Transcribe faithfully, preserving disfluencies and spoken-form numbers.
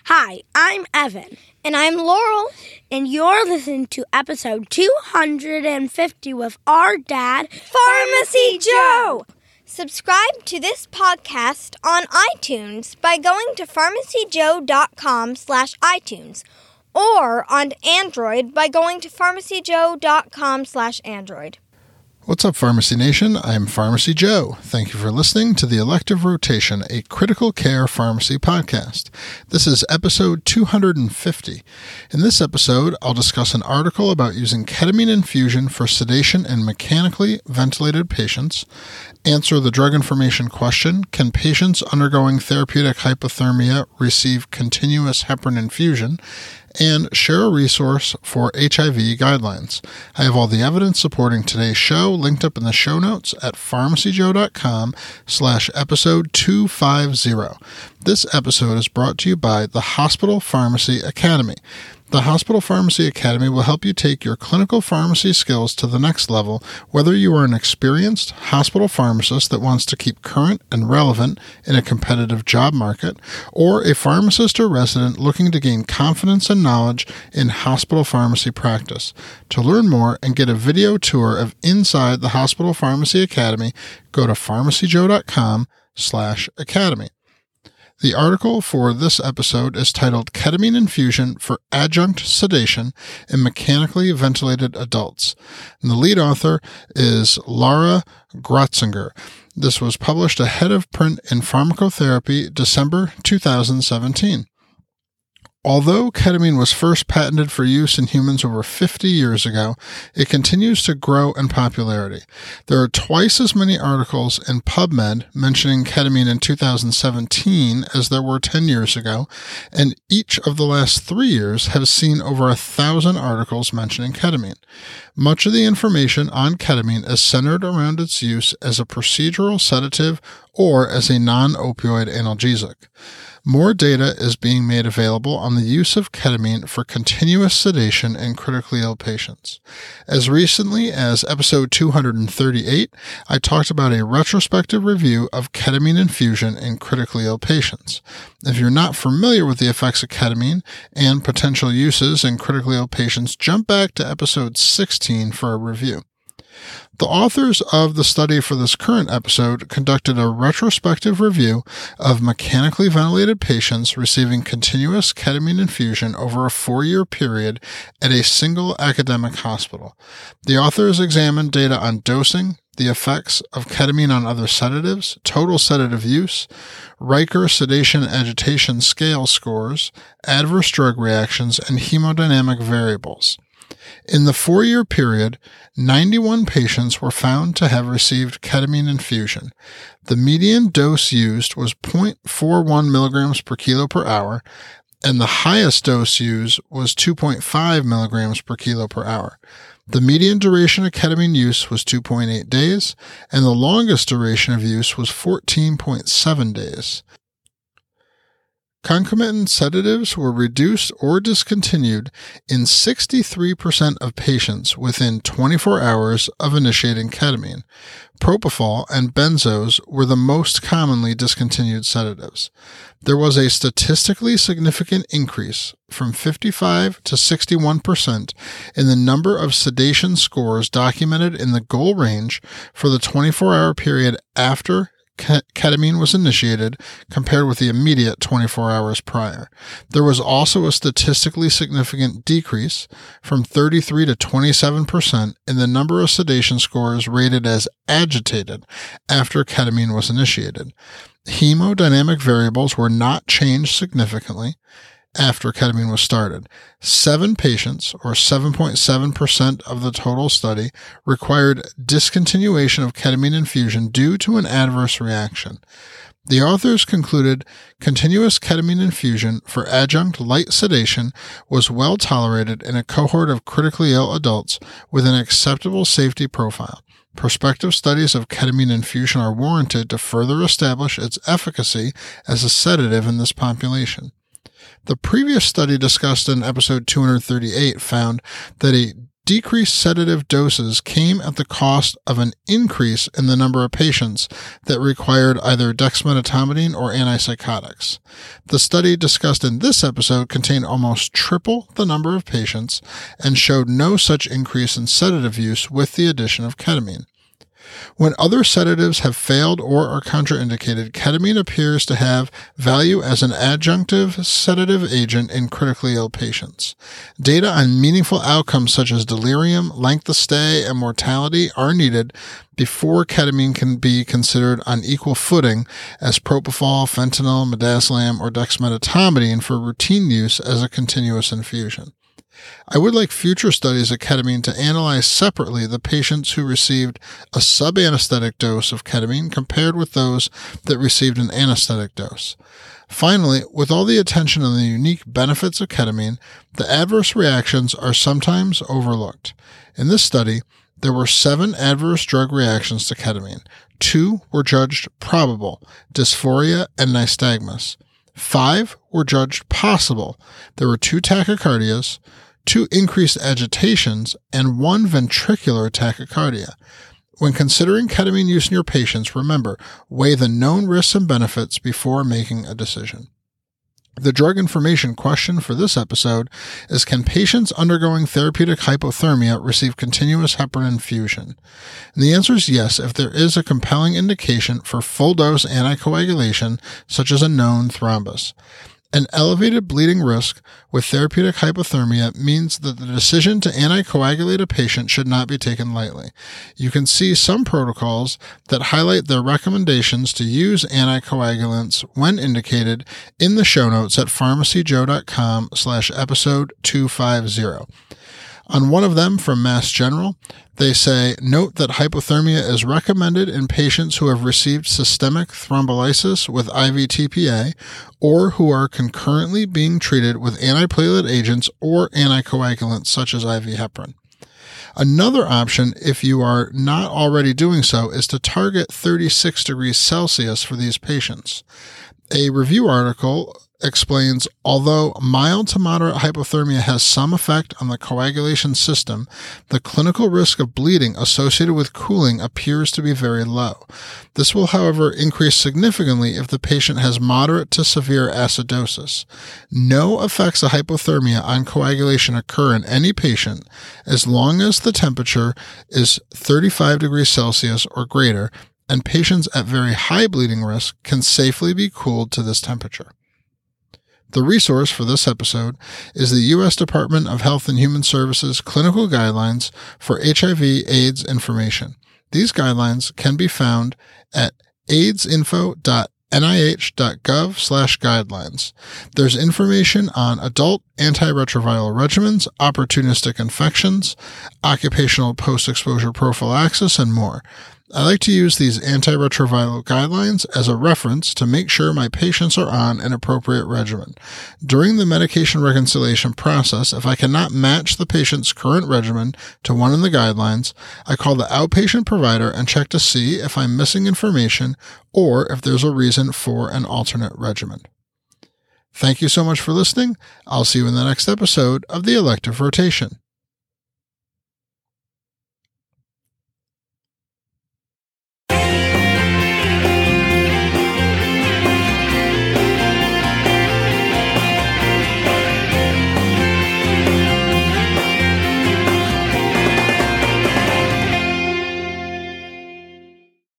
Hi, I'm Evan. And I'm Laurel. And you're listening to episode two hundred fifty with our dad, Pharmacy Joe. Subscribe to this podcast on iTunes by going to pharmacyjoe.com slash iTunes or on Android by going to pharmacyjoe.com slash Android. What's up, Pharmacy Nation? I'm Pharmacy Joe. Thank you for listening to the Elective Rotation, a critical care pharmacy podcast. This is episode two hundred fifty. In this episode, I'll discuss an article about using ketamine infusion for sedation in mechanically ventilated patients, answer the drug information question, can patients undergoing therapeutic hypothermia receive continuous heparin infusion, and share a resource for H I V guidelines. I have all the evidence supporting today's show linked up in the show notes at pharmacyjoe.com slash episode 250. This episode is brought to you by the Hospital Pharmacy Academy. The Hospital Pharmacy Academy will help you take your clinical pharmacy skills to the next level, whether you are an experienced hospital pharmacist that wants to keep current and relevant in a competitive job market, or a pharmacist or resident looking to gain confidence and knowledge in hospital pharmacy practice. To learn more and get a video tour of inside the Hospital Pharmacy Academy, go to pharmacyjoe.com slash academy. The article for this episode is titled Ketamine Infusion for Adjunct Sedation in Mechanically Ventilated Adults. And the lead author is Laura Grotzinger. This was published ahead of print in Pharmacotherapy, December two thousand seventeen. Although ketamine was first patented for use in humans over fifty years ago, it continues to grow in popularity. There are twice as many articles in PubMed mentioning ketamine in two thousand seventeen as there were ten years ago, and each of the last three years has seen over a thousand articles mentioning ketamine. Much of the information on ketamine is centered around its use as a procedural sedative or as a non-opioid analgesic. More data is being made available on the use of ketamine for continuous sedation in critically ill patients. As recently as episode two hundred thirty-eight, I talked about a retrospective review of ketamine infusion in critically ill patients. If you're not familiar with the effects of ketamine and potential uses in critically ill patients, jump back to episode sixteen for a review. The authors of the study for this current episode conducted a retrospective review of mechanically ventilated patients receiving continuous ketamine infusion over a four-year period at a single academic hospital. The authors examined data on dosing, the effects of ketamine on other sedatives, total sedative use, Riker Sedation Agitation Scale scores, adverse drug reactions, and hemodynamic variables. In the four-year period, ninety-one patients were found to have received ketamine infusion. The median dose used was zero point four one milligrams per kilo per hour, and the highest dose used was two point five milligrams per kilo per hour. The median duration of ketamine use was two point eight days, and the longest duration of use was fourteen point seven days. Concomitant sedatives were reduced or discontinued in sixty-three percent of patients within twenty-four hours of initiating ketamine. Propofol and benzos were the most commonly discontinued sedatives. There was a statistically significant increase from fifty-five to sixty-one percent in the number of sedation scores documented in the goal range for the twenty-four hour period after ketamine was initiated compared with the immediate twenty-four hours prior. There was also a statistically significant decrease from thirty-three to twenty-seven percent in the number of sedation scores rated as agitated after ketamine was initiated. Hemodynamic variables were not changed significantly after ketamine was started. Seven patients, or seven point seven percent of the total study, required discontinuation of ketamine infusion due to an adverse reaction. The authors concluded continuous ketamine infusion for adjunct light sedation was well tolerated in a cohort of critically ill adults with an acceptable safety profile. Prospective studies of ketamine infusion are warranted to further establish its efficacy as a sedative in this population. The previous study discussed in episode two hundred thirty-eight found that a decreased sedative doses came at the cost of an increase in the number of patients that required either dexmedetomidine or antipsychotics. The study discussed in this episode contained almost triple the number of patients and showed no such increase in sedative use with the addition of ketamine. When other sedatives have failed or are contraindicated, ketamine appears to have value as an adjunctive sedative agent in critically ill patients. Data on meaningful outcomes such as delirium, length of stay, and mortality are needed before ketamine can be considered on equal footing as propofol, fentanyl, midazolam, or dexmedetomidine for routine use as a continuous infusion. I would like future studies of ketamine to analyze separately the patients who received a subanesthetic dose of ketamine compared with those that received an anesthetic dose. Finally, with all the attention on the unique benefits of ketamine, the adverse reactions are sometimes overlooked. In this study, there were seven adverse drug reactions to ketamine. Two were judged probable, dysphoria and nystagmus. Five were judged possible. There were two tachycardias, two increased agitations, and one ventricular tachycardia. When considering ketamine use in your patients, remember, weigh the known risks and benefits before making a decision. The drug information question for this episode is, can patients undergoing therapeutic hypothermia receive continuous heparin infusion? And the answer is yes if there is a compelling indication for full-dose anticoagulation, such as a known thrombus. An elevated bleeding risk with therapeutic hypothermia means that the decision to anticoagulate a patient should not be taken lightly. You can see some protocols that highlight their recommendations to use anticoagulants when indicated in the show notes at pharmacyjoe.com slash episode 250. On one of them from Mass General, they say, note that hypothermia is recommended in patients who have received systemic thrombolysis with I V T P A or who are concurrently being treated with antiplatelet agents or anticoagulants such as I V heparin. Another option, if you are not already doing so, is to target thirty-six degrees Celsius for these patients. A review article explains, although mild to moderate hypothermia has some effect on the coagulation system, the clinical risk of bleeding associated with cooling appears to be very low. This will, however, increase significantly if the patient has moderate to severe acidosis. No effects of hypothermia on coagulation occur in any patient as long as the temperature is thirty-five degrees Celsius or greater, and patients at very high bleeding risk can safely be cooled to this temperature. The resource for this episode is the U S Department of Health and Human Services Clinical Guidelines for H I V AIDS Information. These guidelines can be found at aidsinfo dot N I H dot gov slash guidelines. There's information on adult antiretroviral regimens, opportunistic infections, occupational post-exposure prophylaxis, and more. I like to use these antiretroviral guidelines as a reference to make sure my patients are on an appropriate regimen. During the medication reconciliation process, if I cannot match the patient's current regimen to one in the guidelines, I call the outpatient provider and check to see if I'm missing information or if there's a reason for an alternate regimen. Thank you so much for listening. I'll see you in the next episode of the Elective Rotation.